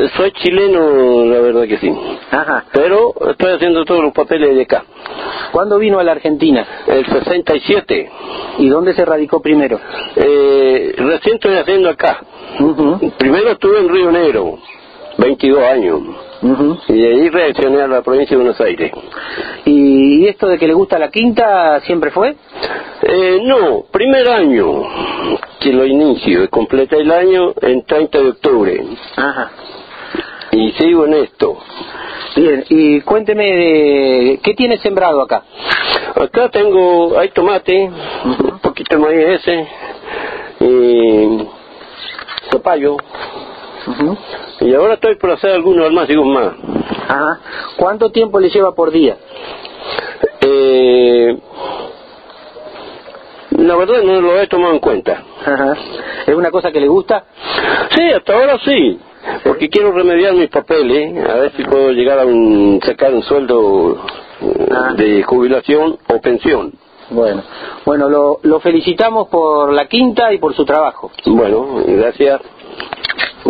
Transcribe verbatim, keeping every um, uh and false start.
Soy chileno, la verdad que sí. Ajá. Pero estoy haciendo todos los papeles de acá. ¿Cuándo vino a la Argentina? El sesenta y siete. ¿Y dónde se radicó primero? Eh, recién estoy haciendo acá. Uh-huh. Primero estuve en Río Negro, veintidós años. Uh-huh. Y de ahí reaccioné a la provincia de Buenos Aires. ¿Y esto de que le gusta la quinta siempre fue? Eh, no, primer año que lo inicio, completé el año en treinta de octubre. Ajá. Y sigo en esto. Bien, y cuénteme, de, ¿qué tiene sembrado acá? Acá tengo, hay tomate, uh-huh. un poquito de maíz ese, y zapallo. Uh-huh. Y ahora estoy por hacer algunos almácigos más. Ajá. ¿Cuánto tiempo le lleva por día? Eh, la verdad no lo he tomado en cuenta. Ajá. ¿Es una cosa que le gusta? Sí, hasta ahora sí, porque quiero remediar mis papeles, a ver si puedo llegar a un, sacar un sueldo ah. de jubilación o pensión. Bueno, bueno, lo, lo felicitamos por la quinta y por su trabajo. Bueno, gracias.